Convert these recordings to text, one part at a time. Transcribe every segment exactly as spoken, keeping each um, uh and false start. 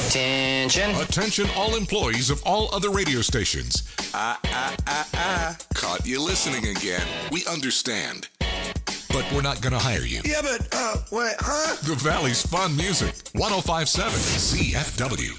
Attention. Attention all employees of all other radio stations. Ah, ah, ah, ah. Caught you listening again. We understand. But we're not going to hire you. Yeah, but, uh, what, huh? The Valley's fun music. one oh five point seven C F W.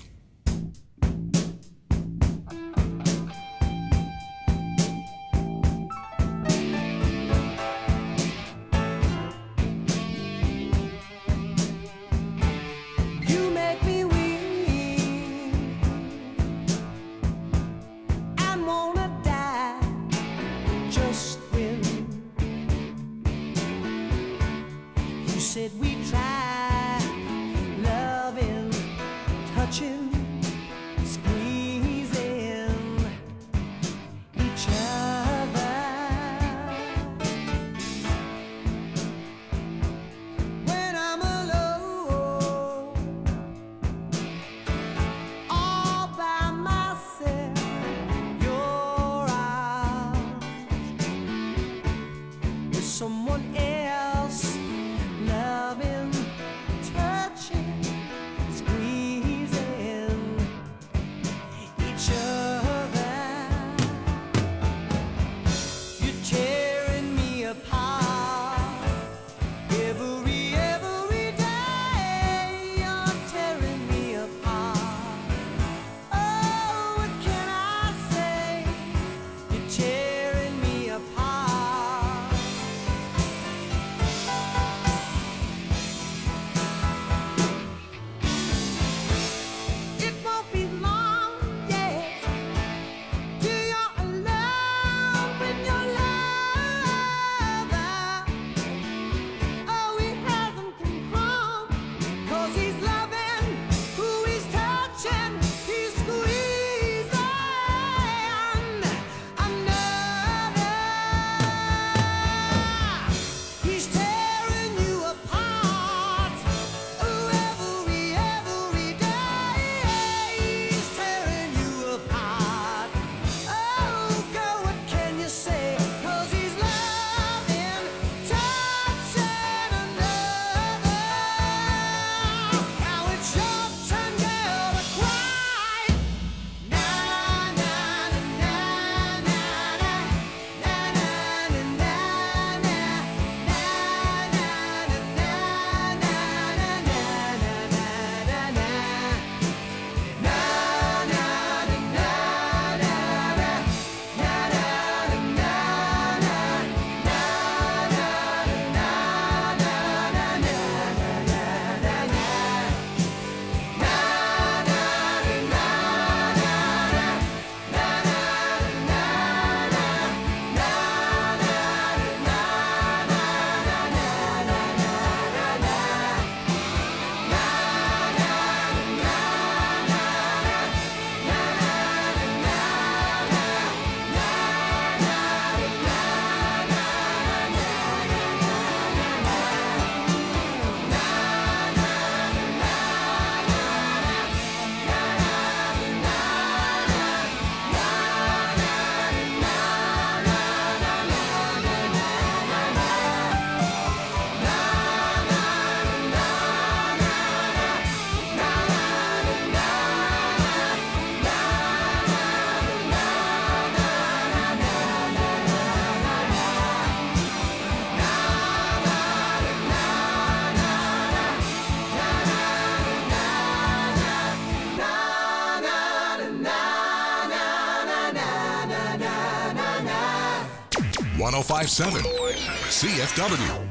one oh five point seven C F W.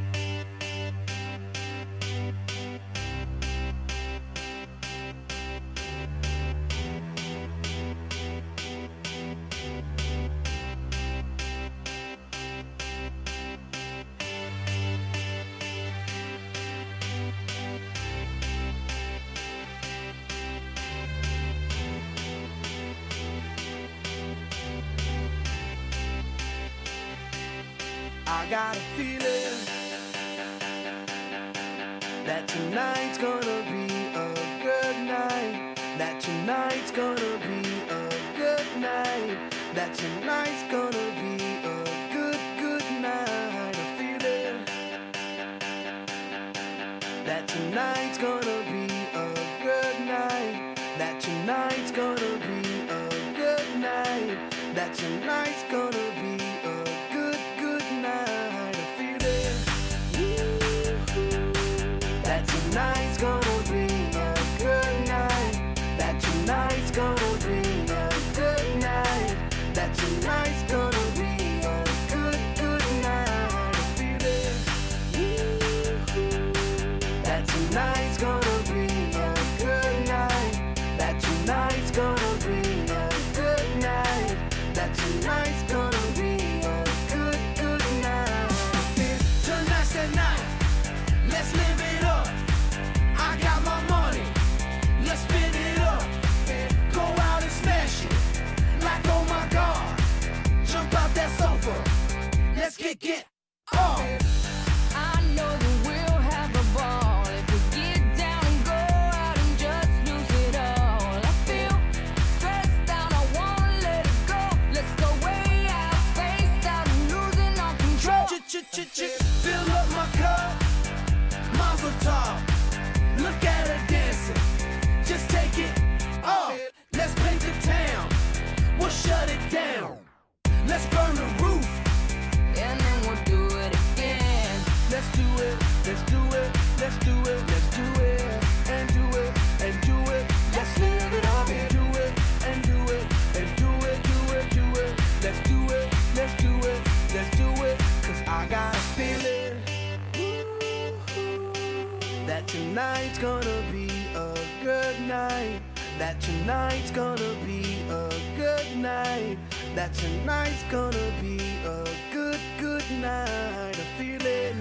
I got a feeling that tonight's gonna be a good night. That tonight's gonna be a good night. That tonight's gonna be a good, good night. A feeling that tonight's gonna be a good night. gonna be a good, good night. I feel it. That tonight's gonna be a good night. That tonight's gonna be a good night. That tonight's gonna be a good, good night. I feel it. That tonight's gonna be a good night. That tonight's gonna be a good night. That tonight's gonna be a good, good night. Tonight's the night. Let's live it up. I got my money. Let's spin it up. Go out and smash it. Like oh my God. Jump out that sofa. Let's get get off. I know that we'll have a ball if we get down and go out and just lose it all. I feel stressed out, I wanna let it go. Let's go way out, spaced out and losing all control. Ch-ch-ch-ch. Fill up my cup. Mazel tov. Look at her dancing. Just take it off. Let's paint the town. We'll shut it down. Let's burn the roof. And then we'll do it again. Let's do it, let's do it, let's do it, let's do it, and do it, and do it. Let's live it up and do it, and do it, and do it, do it, do it. Let's do it, let's do it, let's do it. Cause I got a feeling that tonight's gonna be a good night. That tonight's gonna be a good night. That tonight's gonna be a good, good night. I feel it.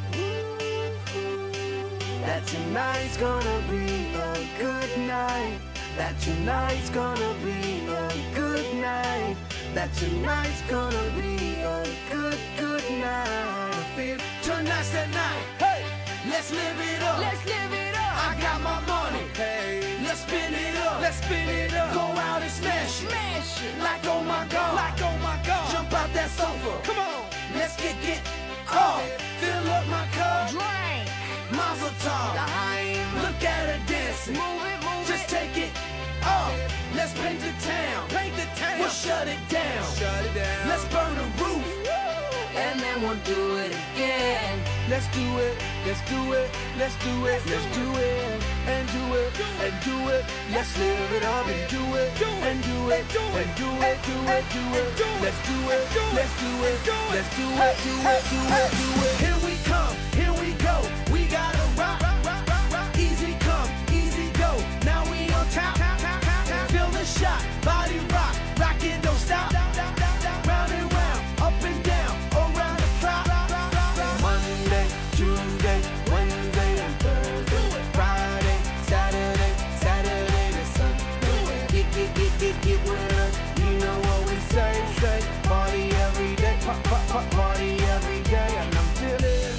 That tonight's gonna be a good night. That tonight's gonna be a good night. That tonight's gonna be a good, good night. I feel Tonight's the night. Hey, let's live it up. Let's live it up. I got my money. hey, Let's spin it up. let's spin it up. Go out and smash it. Smash it. Like oh my God. Like oh my God. Jump out that sofa. Come on. Let's get get off. Fill up my cup. Drink. Mazel tov. Time. Look at her dancing. Move it, move Just it. take it off. Let's paint the town. Paint the town. We'll shut it down. Shut it down. Let's burn the roof. And then we'll do it again. Let's do it, let's do it, let's do it, let's do it, and do it, and do it. Let's live it up and do it, and do it, and do it, do it, do it. Let's do it, let's do it, let's do it, do it, do it, do it. Here we come, here we go. We gotta rock, rock, rock, rock. Easy come, easy go. Now we on top. Feel the shot, body rock, rockin', don't stop. Round and round, up and down, around the clock. Monday, Tuesday, Wednesday, and Thursday, Friday, Saturday, Saturday to Sunday. Get, get, get, get, get with us. You know what we say, say. Party every day, pop, pop, pop, party every day, and I'm feeling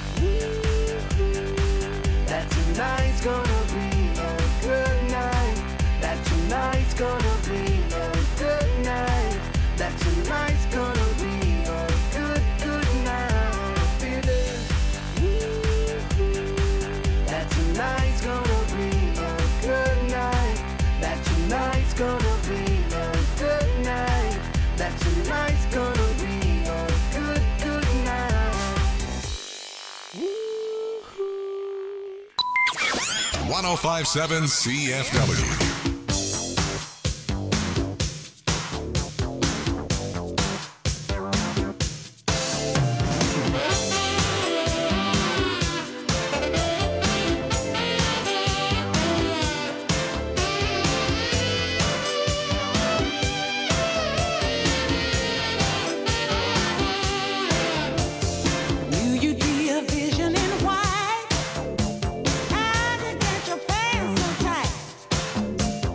that tonight's gonna be a good night. That tonight's gonna be a good night. That tonight's gonna be a good, good night. I feel it. That tonight's gonna be a good night. That tonight's gonna be a good night. That tonight's gonna be a good, good night. one oh five point seven C F W. Knew you'd be a vision in white. How to get your pants so tight?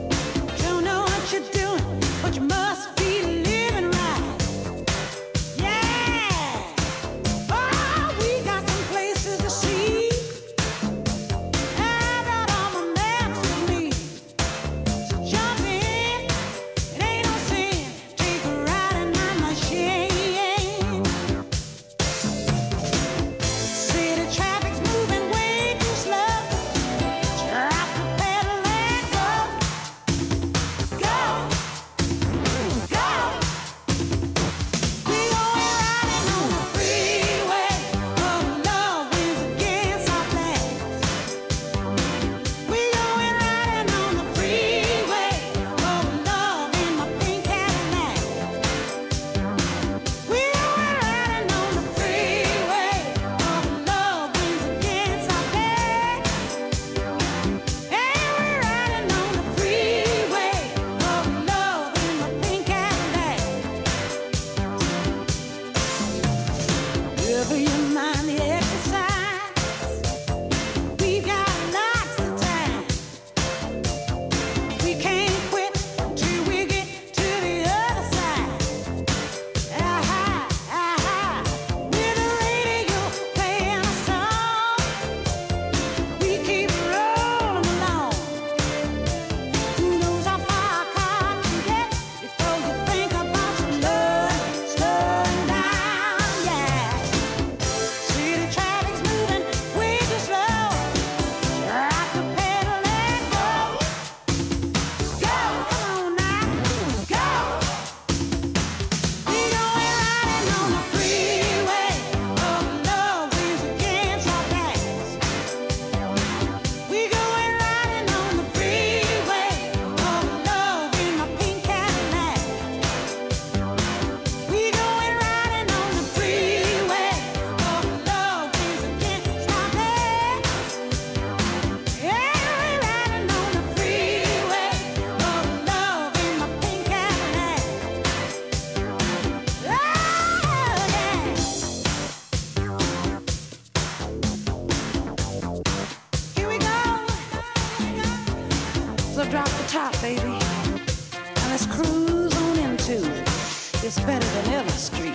drop the top, baby. And let's cruise on into this better than ever street.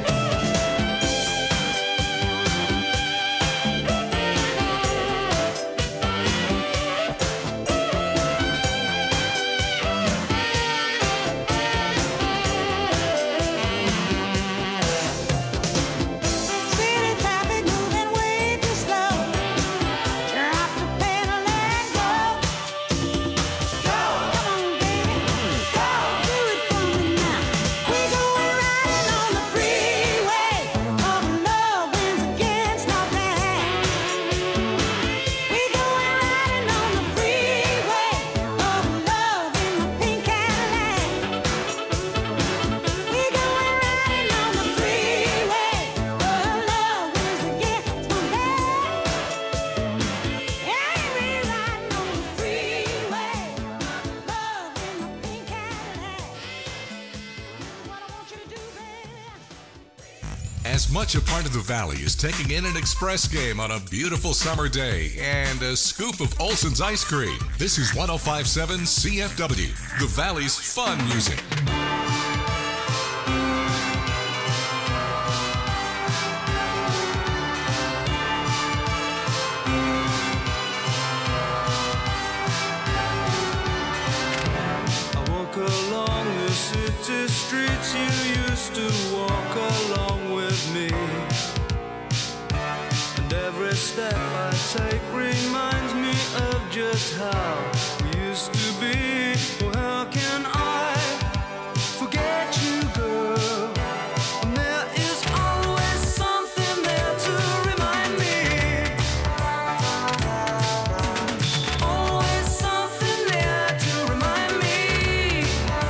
As much a part of the Valley as taking in an express game on a beautiful summer day and a scoop of Olson's ice cream. This is one oh five point seven C F W, the Valley's fun music. I walk along the city streets you used to walk along with me, and every step I take reminds me of just how we used to be. Well, how can I forget you, girl? And there is always something there to remind me. Always something there to remind me.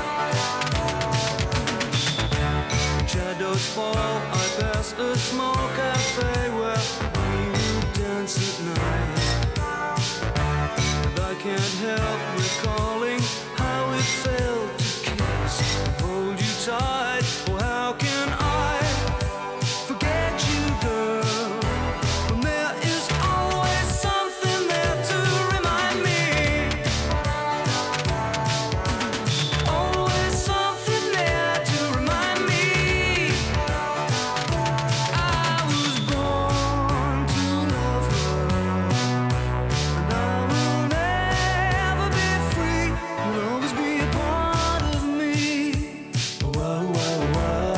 Shadows fall, I pass a small cafe where we would dance at night. And I can't help recalling how it felt to kiss and hold you tight. Oh, how can I forget you, girl? When there is always something there to remind me. Always something there to remind me. I was born to love her, and I will never be free. You'll always be a part of me. Wow, wow, wow.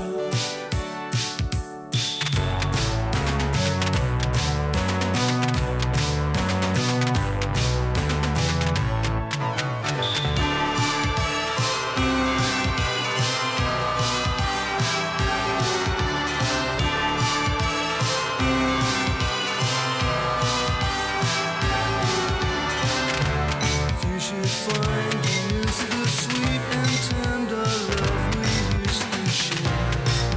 You should find you miss the sweet and tender love we used to share.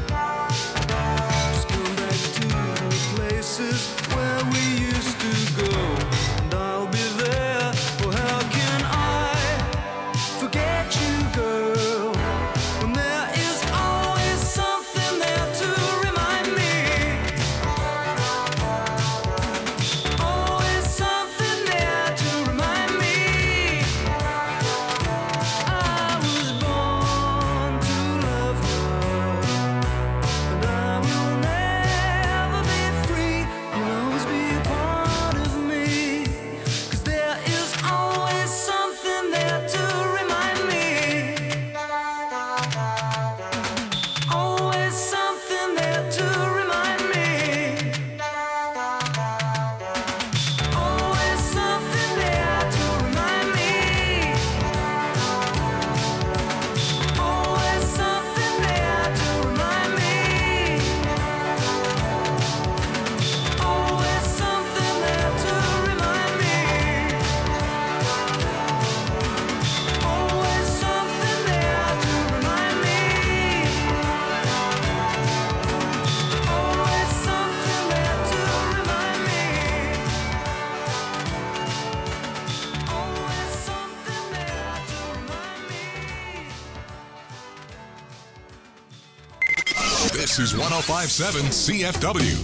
Just come back to the places where we used to go, and I'll be there. Oh, how can I forget you, girl? When there is always something there to remind me. Always something there to remind me. I was born to love her, and I will never be free. You'll always be a part of me, 'cause there is always something there to remind me. Always something there to remind me. Always something there to remind me. Always something there to remind me. Always something there to remind me. Always something there to remind me. Always something there to remind me. Always something there to remind me. This is one oh five point seven C F W.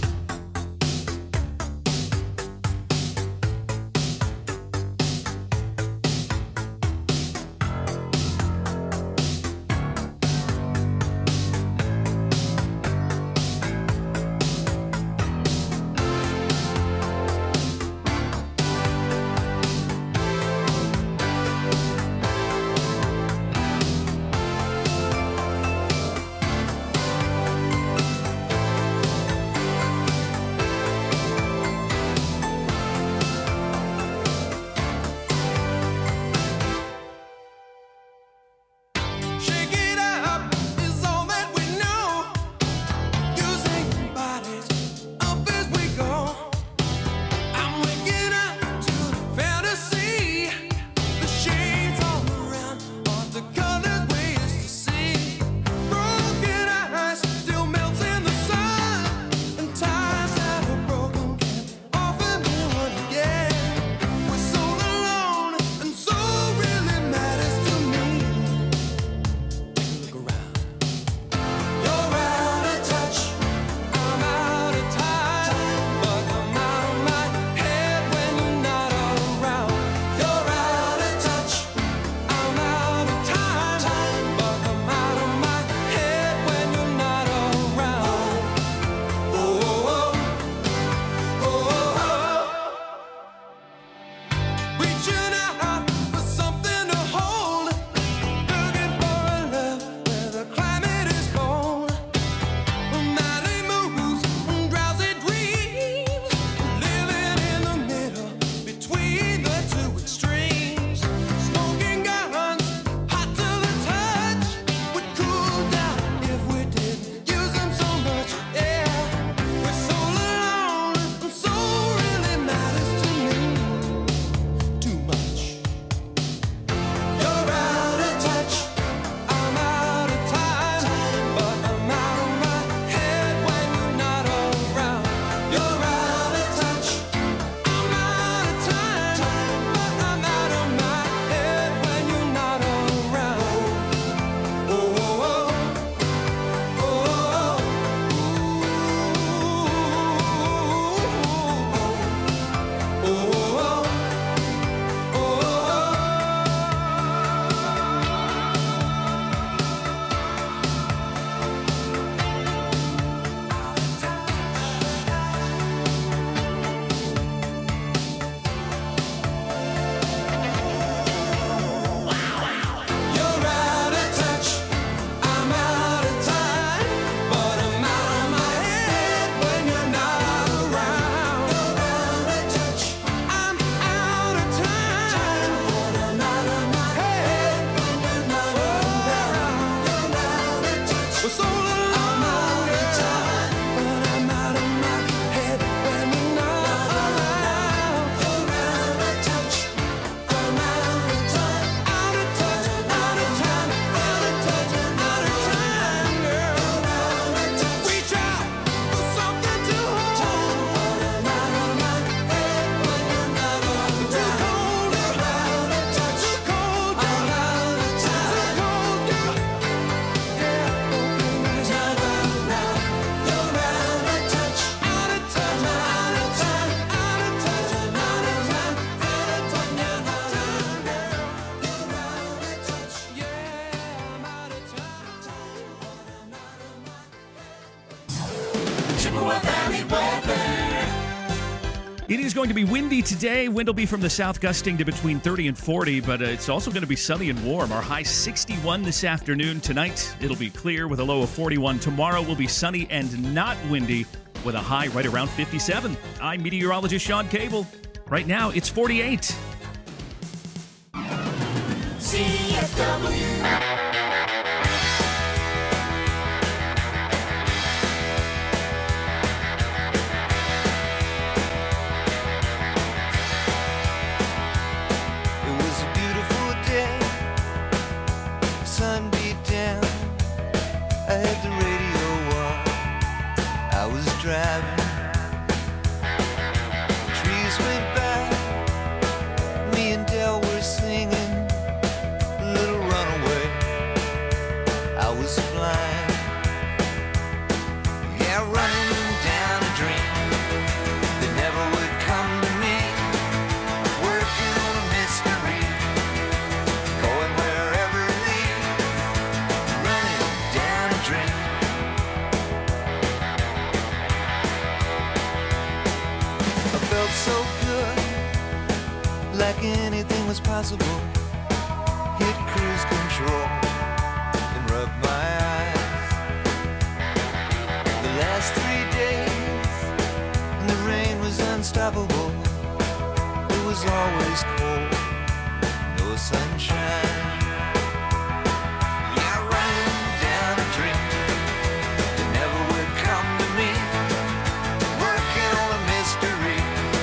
It is going to be windy today. Wind will be from the south gusting to between thirty and forty, but uh, it's also going to be sunny and warm. Our high sixty-one this afternoon. Tonight, it'll be clear with a low of forty-one. Tomorrow will be sunny and not windy with a high right around fifty-seven. I'm meteorologist Sean Cable. Right now, it's forty-eight. C F W. Driving, trees went by, me and Del were singing a little runaway. I was flying, yeah, running down a dream that never would come to me, working on a mystery, going wherever it leads, running down a dream. Felt so good, like anything was possible. Hit cruise control and rub my eyes. The last three days, and the rain was unstoppable. It was always cold, no sunshine. Yeah, running down a dream that never would come to me, working on a mystery.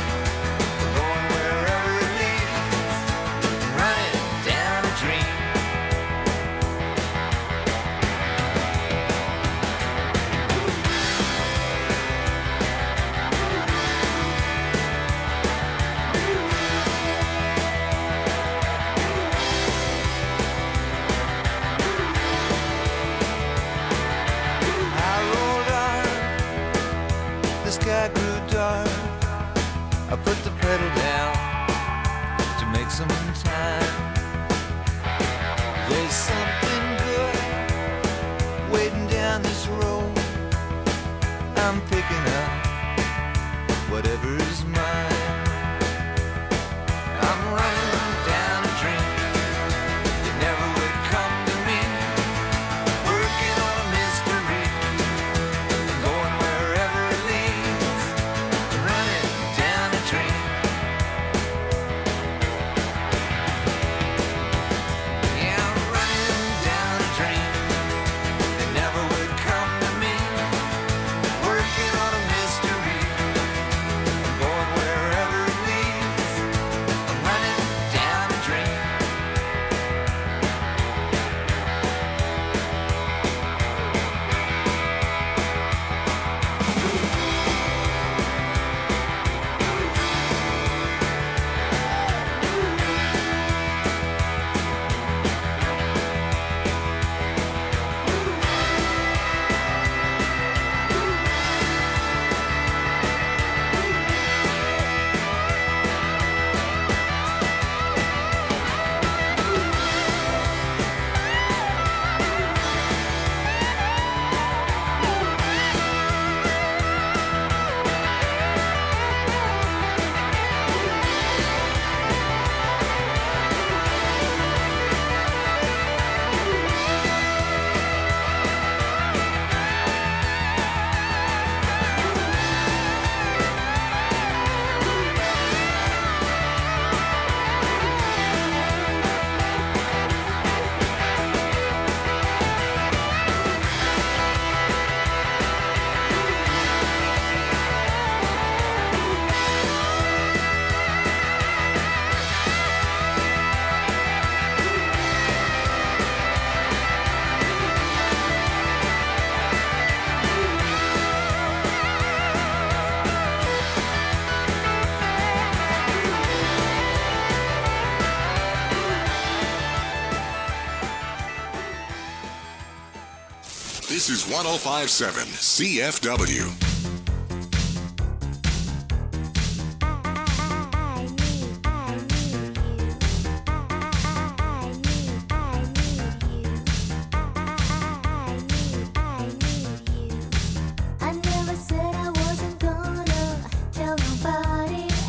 Sky grew dark. I put the pedal down to make some time. There's something good waiting down this road. I'm picking up whatever's mine. I'm running down a dream that never would come to me, working on a mystery, going wherever it leads, running down a dream. Yeah, I'm running down a dream that never would come to me, working on a mystery, going wherever it leads, I'm running down a dream. This is one oh five point seven C F W. I never said I wasn't gonna tell nobody.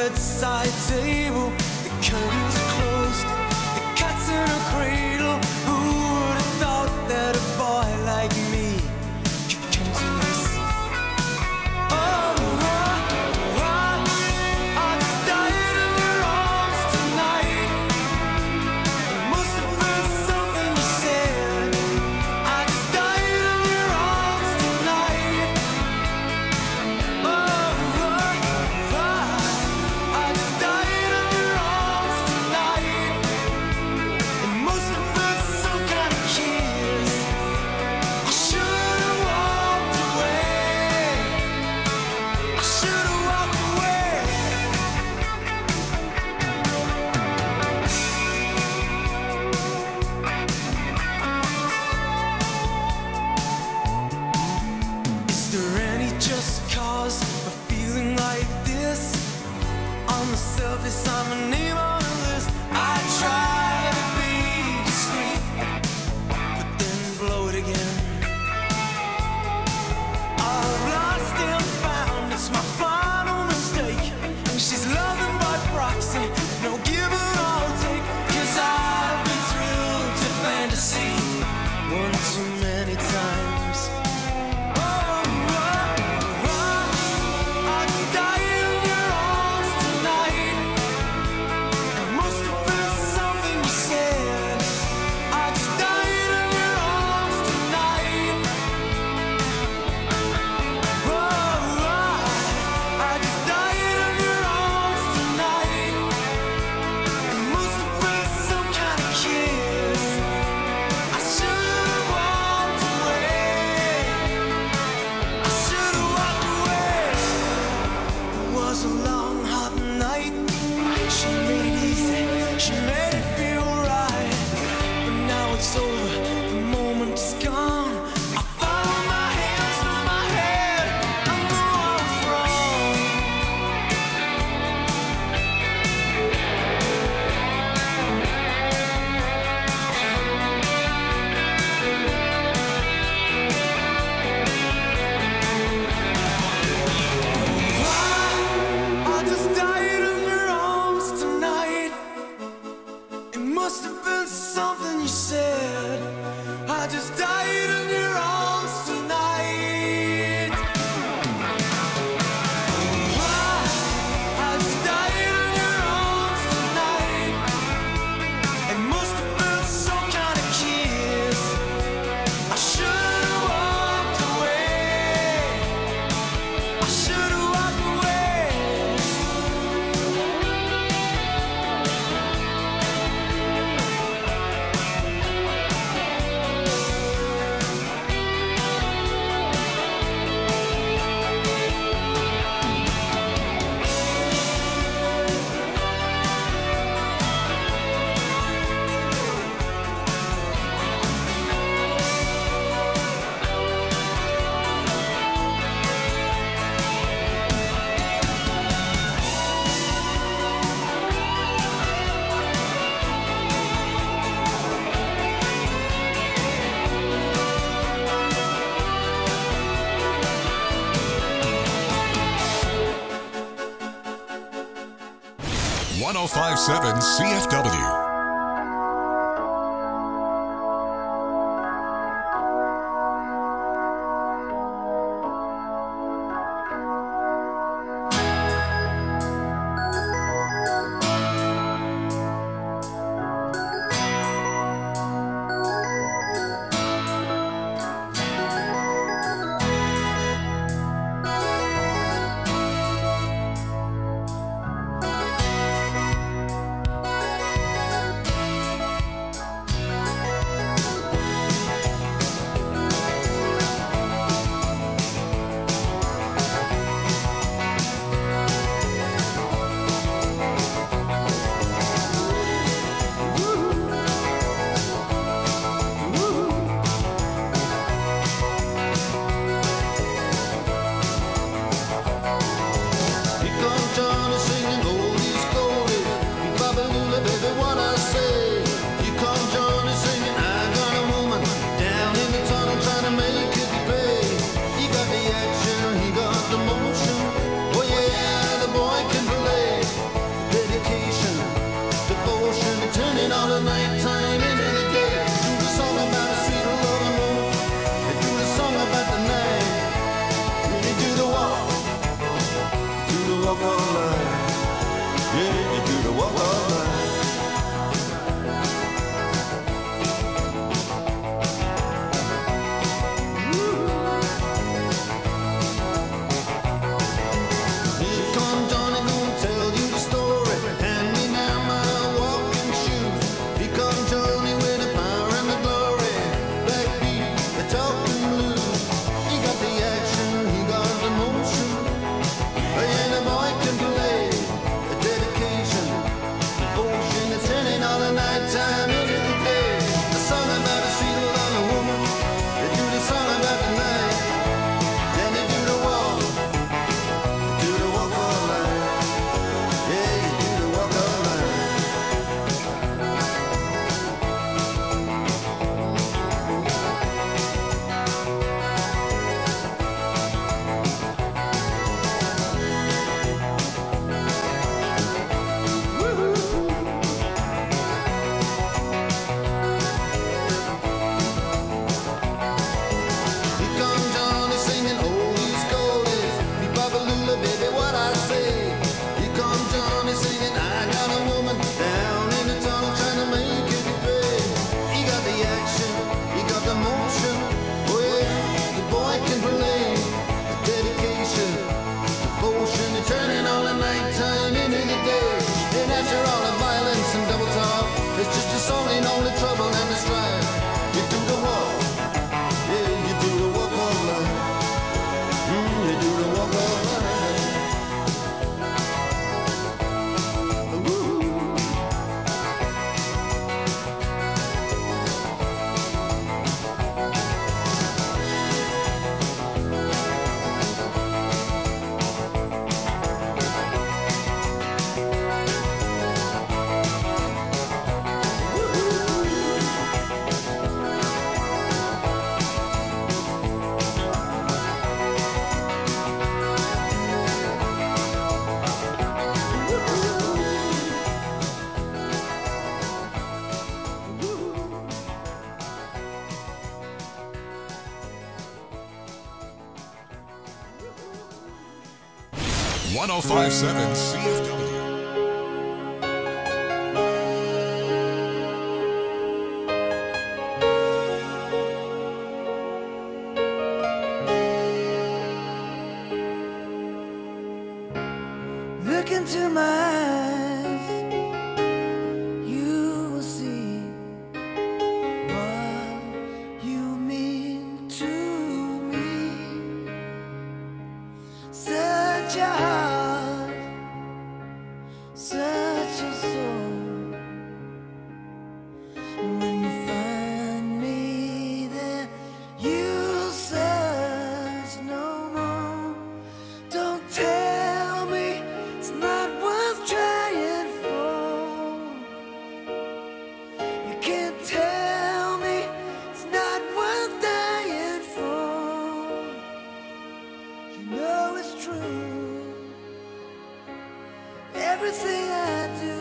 bedside table, the curtains are closed, the cat's in a cradle. Who would have thought that a boy like me could come to this? Oh, I, I, I just died in your arms tonight. It must have been something you said. I just died in your arms tonight. Oh, I, I, I just died in your arms tonight. It must have been some kind of kiss. I should have walked away. I should have walked away. Is there any just cause for feeling like this? On the surface, I'm a name on a list. I try to be discreet, but then blow it again. I've lost and found, it's my final mistake. She's loving by proxy, no give and I'll take. Cause I've been thrilled to fantasy one too many times. Oh, I, I, I just died in your arms tonight. It must have been something you said. I just died in your arms tonight. Oh, I, I just died in your arms tonight. It must have been some kind of kiss. I should have walked away. I should have walked away. It was a long, hot night. She made it easy. She made it feel right. But now it's over. The moment is gone. I follow my hands through my head. I know I was wrong. I just died in your arms tonight. It must have been something you said. I just died in your arms tonight. I just died in your arms tonight. It must have been some kind of kiss. I should have walked away. I should have walked away. one oh five point seven C F W. Yeah, you do the walk all night. one oh five point seven C F W. Look into my eyes, you will see what you mean to me. Such a heart, such a soul. And when you find me there, you'll search no more. Don't tell me it's not worth trying for. You can't tell me it's not worth dying for. You know it's true. Everything I do,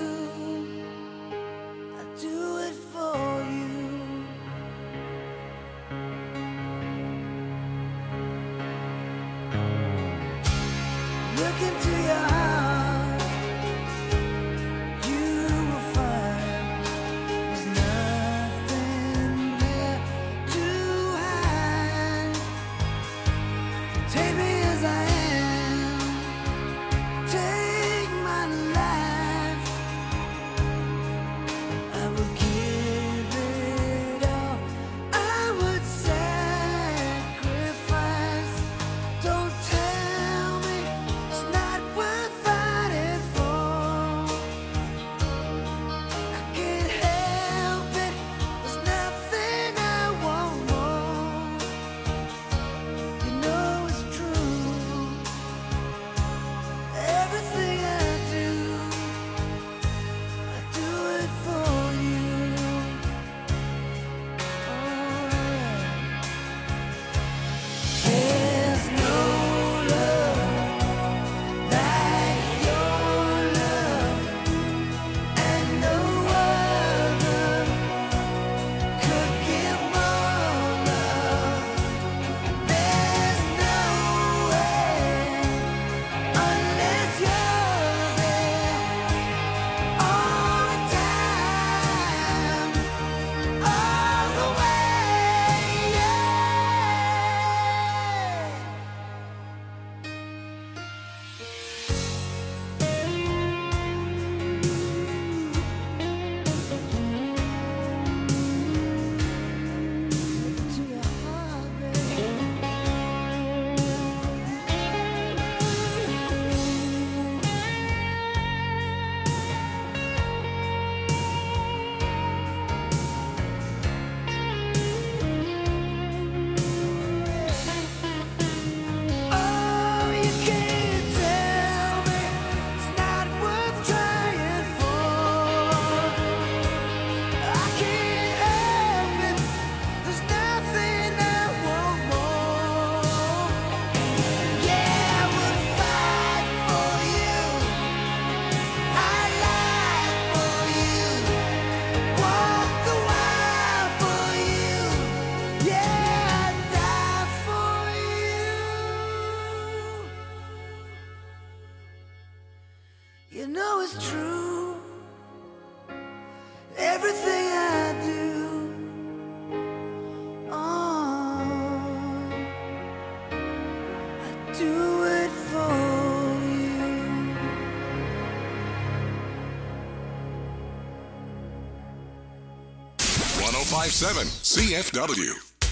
I do it for you. Look into your heart, you will find there's nothing there to hide. Take me as I am, take my life. I will give it all, I would sacrifice. Don't tell me it's not worth oh five point seven C F W.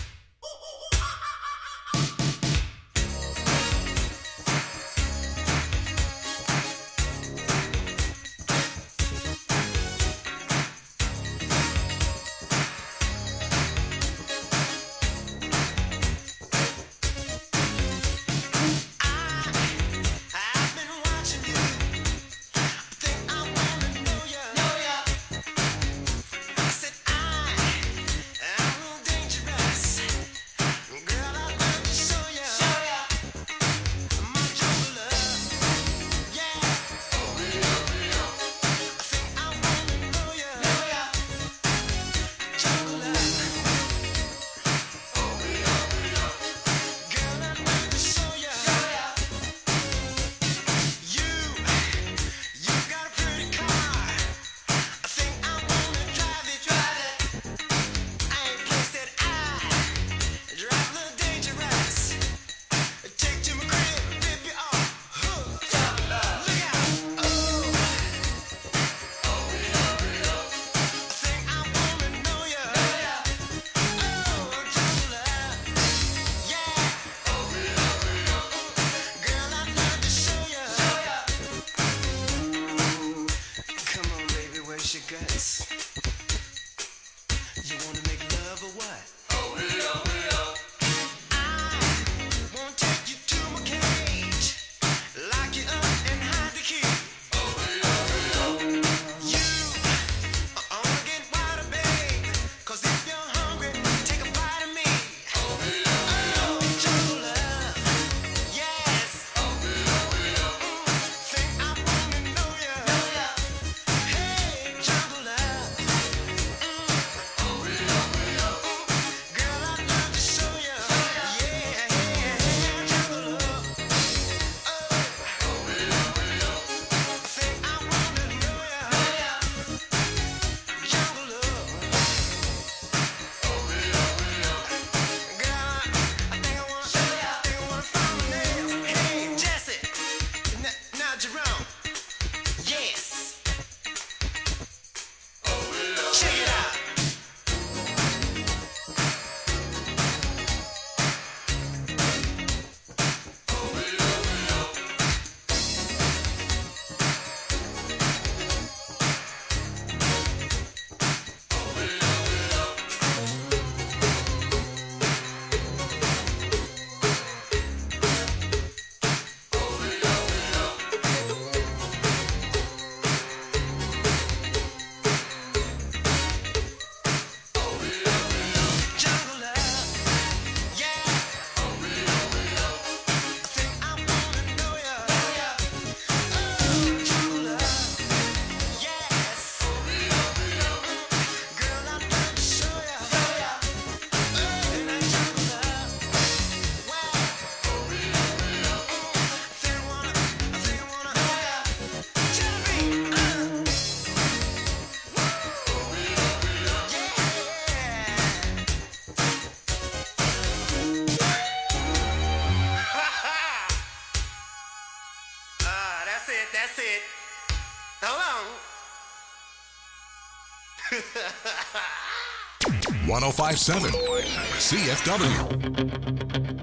one oh five point seven C F W.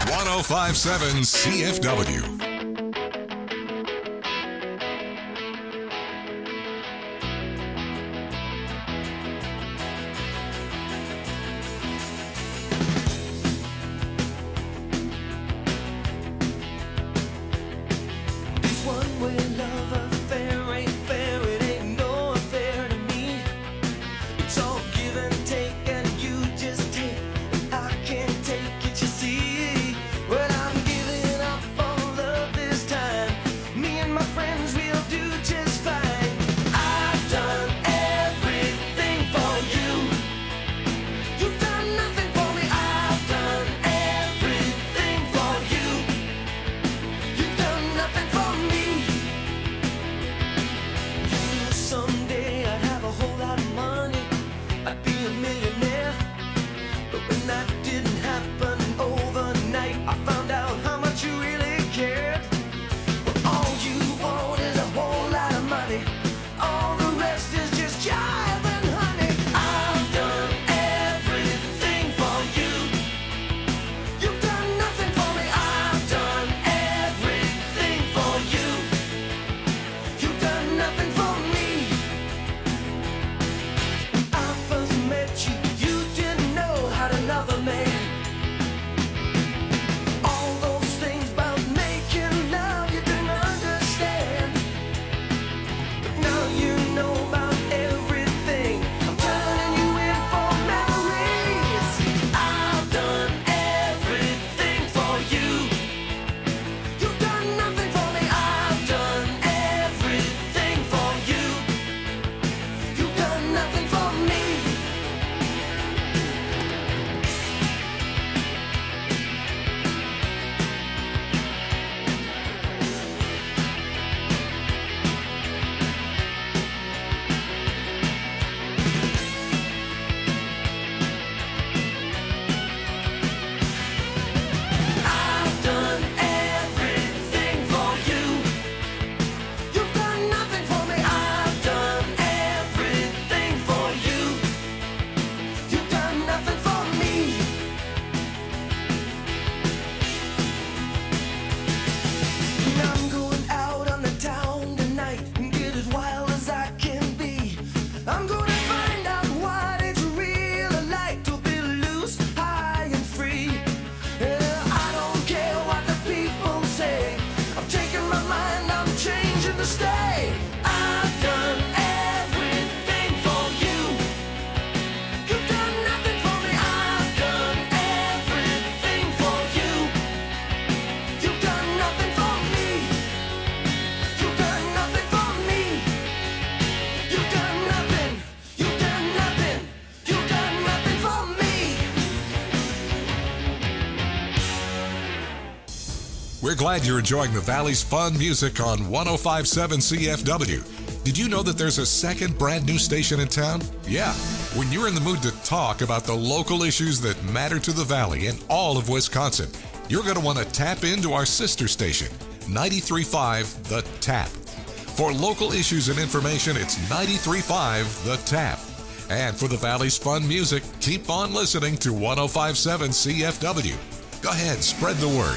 oh five seven C F W. This one-way love affair ain't fair, it ain't no affair to me. It's all give and take, and you just take, and I can't take it, you see. Well, I'm giving up on love this time. Me and my friends, we'll do just fine. I've done everything for you. You've done nothing for me. I've done everything for you. You've done nothing for me. You knew someday I'd have a whole lot of money. I'd be a millionaire. But when that didn't happen overnight, I found out how much you really cared. Well, all you want is a whole lot of money. All the rest is just jive and honey. I've done everything for you. You've done nothing for me. I've done everything for you. You've done nothing for me. When I first met you, you didn't know how to love a man. All those things about making love you didn't understand. But now you know about everything. I'm turning you in for memories. I've done everything for you. You've done nothing for me. I've done everything for you. You've done nothing for me. I've done everything for you. You've done nothing for me. I've done everything for you. You've done nothing for me. And I'm going out on the town tonight and get as wild as I can be. I'm gonna find out what it's really like to be loose, high and free. Yeah, I don't care what the people say. I've taken my mind, I'm changing to stay. I've done everything for you. You've done nothing for me. I've done everything for you. You've done nothing for me. You've done nothing for me. You've done nothing. You've done nothing. You've done nothing for me. We're glad you're enjoying the Valley's fun music on one oh five seven C F W. Did you know that there's a second brand new station in town? Yeah. When you're in the mood to talk about the local issues that matter to the Valley and all of Wisconsin, you're going to want to tap into our sister station, ninety-three point five The Tap. For local issues and information, it's ninety-three point five The Tap. And for the Valley's fun music, keep on listening to one oh five seven C F W. Go ahead, spread the word.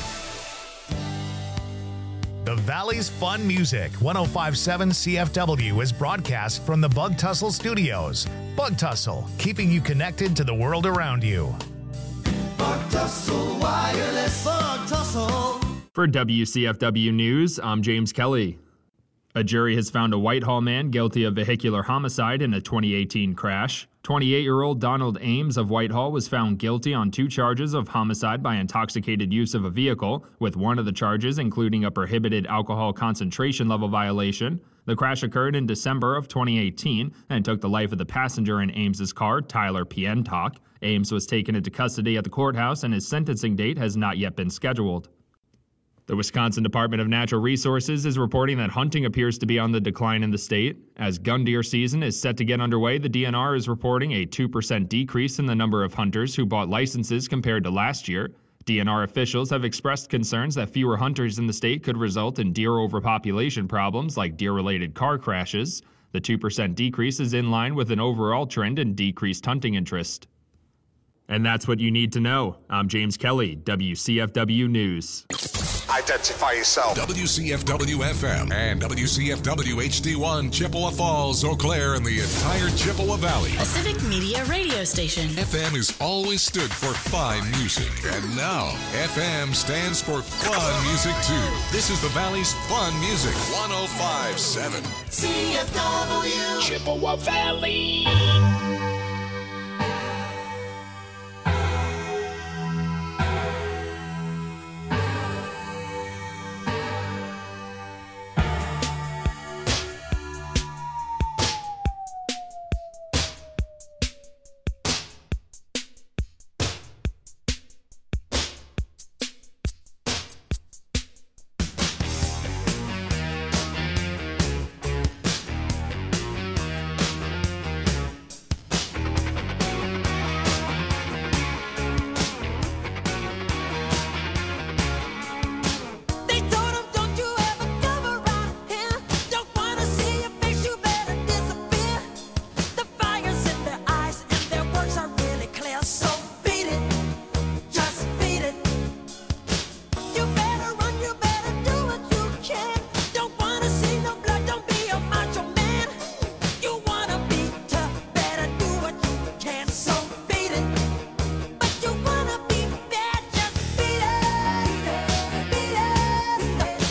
The Valley's Fun Music, one oh five seven C F W, is broadcast from the Bug Tussle Studios. Bug Tussle, keeping you connected to the world around you. Bug Tussle Wireless. Bug Tussle. For W C F W News, I'm James Kelly. A jury has found a Whitehall man guilty of vehicular homicide in a twenty eighteen crash. twenty-eight-year-old Donald Ames of Whitehall was found guilty on two charges of homicide by intoxicated use of a vehicle, with one of the charges including a prohibited alcohol concentration level violation. The crash occurred in December of twenty eighteen and took the life of the passenger in Ames's car, Tyler Pientok. Ames was taken into custody at the courthouse and his sentencing date has not yet been scheduled. The Wisconsin Department of Natural Resources is reporting that hunting appears to be on the decline in the state. As gun deer season is set to get underway, the D N R is reporting a two percent decrease in the number of hunters who bought licenses compared to last year. D N R officials have expressed concerns that fewer hunters in the state could result in deer overpopulation problems like deer-related car crashes. The two percent decrease is in line with an overall trend in decreased hunting interest. And that's what you need to know. I'm James Kelly, W C F W News. Identify yourself. W C F W F M and W C F W H D one, Chippewa Falls, Eau Claire, and the entire Chippewa Valley. A civic media radio station. F M has always stood for fine music, and now F M stands for fun music too. This is the Valley's fun music, one oh five point seven. C F W Chippewa Valley.